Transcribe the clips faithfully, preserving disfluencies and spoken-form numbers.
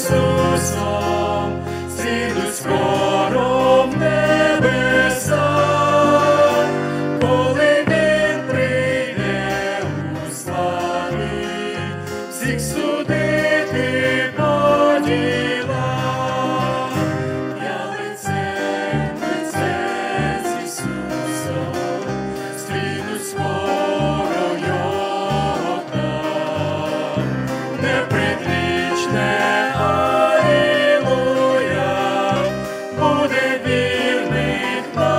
Ісусом, зійдуть скоро в небеса, коли Він прийде у славі, всіх судити по ділах. Я лицем в лице з Ісусом, зустрінусь скоро Його там. Непредвічне алілуя буде вірних на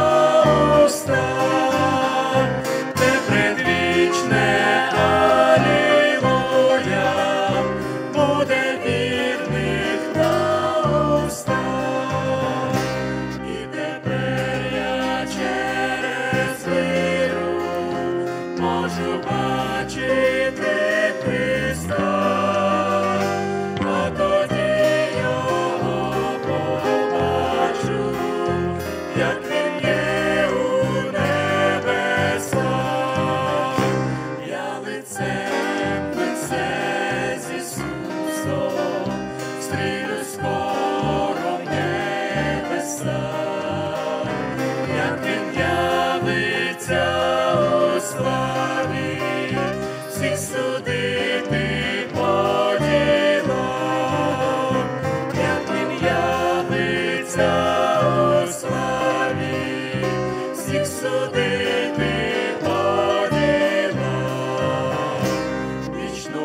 устах. Непредвічне алілуя буде вірних на устах. І тепер я через віру можу бачити Христа, а тоді Його побачу, як Він є у небесах. Я лицем в лице з Ісусом, зустрінусь скоро в небесах, як Він явиться у славі, всіх судити по ділах. Як Він явиться у славі, всіх судити по ділах. Вічно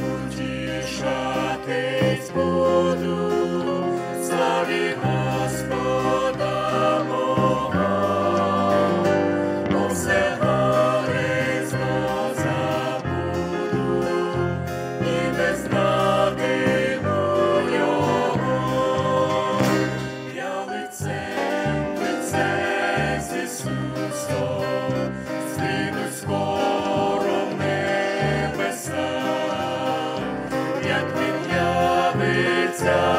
утішатись буду в славі Господа мого, бо все горизно забуду і не знатиму Його. Я лицем в лице з Ісусом, зустрінусь скоро в небесах, як Він явиться